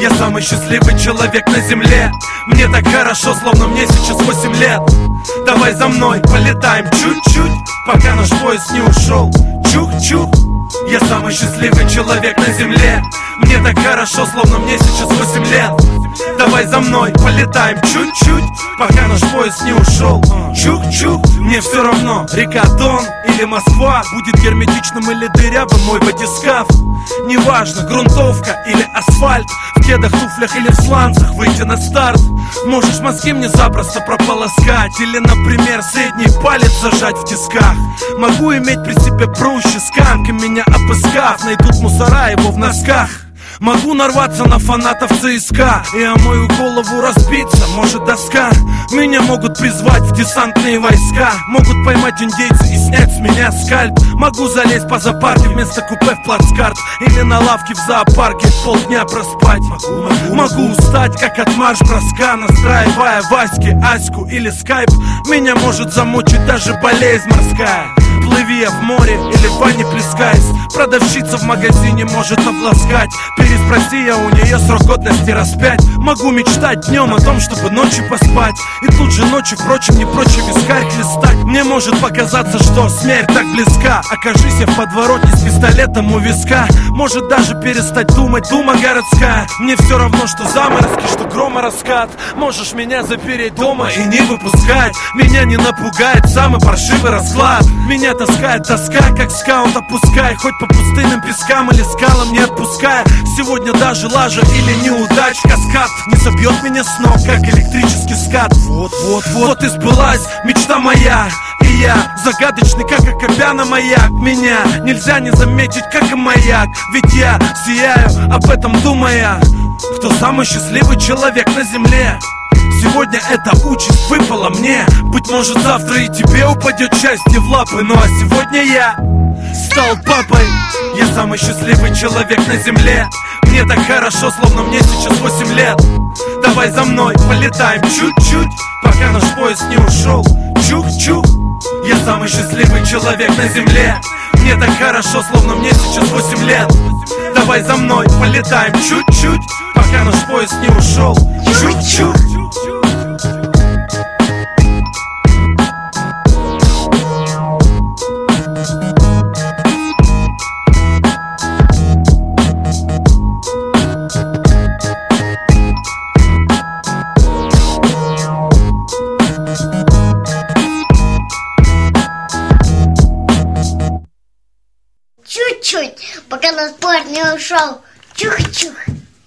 Я самый счастливый человек на земле. Мне так хорошо, словно мне сейчас 8 лет. Давай за мной, полетаем чуть-чуть, пока наш поезд не ушел. Чух-чух. Я самый счастливый человек на земле. Мне так хорошо, словно мне сейчас 8 лет. Давай за мной, полетаем чуть-чуть, пока наш поезд не ушел. Чух-чух. Мне все равно, река Дон или Москва, будет герметичным или дырявым мой батискаф. Неважно, грунтовка или асфальт, в кедах, туфлях или в сланцах выйти на старт. Можешь мозги мне запросто прополоскать, или, например, средний палец зажать в тисках. Могу иметь при себе проще сканк, и меня обыскав, найдут мусора его в носках. Могу нарваться на фанатов ЦСКА, и о мою голову разбиться может доска. Меня могут призвать в десантные войска, могут поймать индейцы и снять с меня скальп. Могу залезть по зоопарке вместо купе в плацкарт, или на лавке в зоопарке полдня проспать. Могу устать, как от марш-броска, настраивая Васьки, Аську или скайп. Меня может замучить даже болезнь морская. Плыви я в море или в ванне плескаясь, продавщица в магазине может обласкать. Переспроси я у нее срок годности раз 5. Могу мечтать днем о том, чтобы ночью поспать, и тут же ночью, впрочем, не прочь вискарь хлестать. Мне может показаться, что смерть так близка. Окажись я в подворотне с пистолетом у виска, может даже перестать думать дума городская. Мне все равно, что заморозки, что громораскат. Можешь меня запереть дома и не выпускать. Меня не напугает самый паршивый расклад. Меня таскает тоска, как скаут опускай, хоть по пустынным пескам или скалам не отпуская. Сегодня даже лажа или неудач каскад не собьет меня с ног, как электрический скат. Вот и сбылась мечта моя, и я загадочный, как Акопяна маяк. Меня нельзя не заметить, как и маяк, ведь я сияю, об этом думая. Кто самый счастливый человек на земле? Сегодня эта участь выпала мне. Быть может, завтра и тебе упадет счастье в лапы. Ну а сегодня я стал папой. Я самый счастливый человек на земле. Мне так хорошо, словно мне сейчас 8 лет. Давай за мной, полетаем чуть-чуть, пока наш поезд не ушел. Чух-чух. Я самый счастливый человек на земле. Мне так хорошо, словно мне сейчас 8 лет. Давай за мной, полетаем чуть-чуть, пока наш поезд не ушел. Чух-чух. Чуть-чуть, пока наш поезд не ушел. Чух-чух.